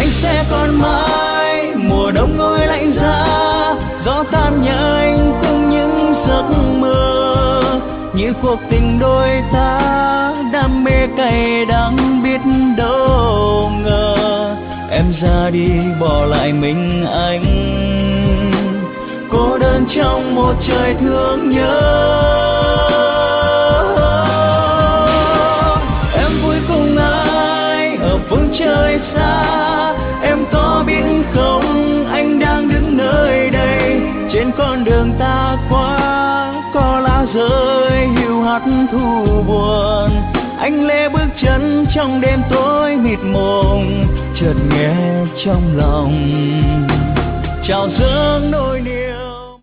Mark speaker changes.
Speaker 1: anh sẽ còn mãi. Mùa đông ngồi lạnh giá, gió tan nhanh cùng những giấc mơ, như cuộc tình đôi ta đam mê cay đắng biết đâu ngờ. Em ra đi bỏ lại mình anh, cô đơn trong một trời thương nhớ. Em vui cùng ai ở phương trời xa, em có biết không anh đang đứng nơi đây. Trên con đường ta qua có lá rơi hiu hắt thu buồn, anh lê bước chân trong đêm tối mịt mùng, chợt nghe trong lòng trào dâng nỗi niềm.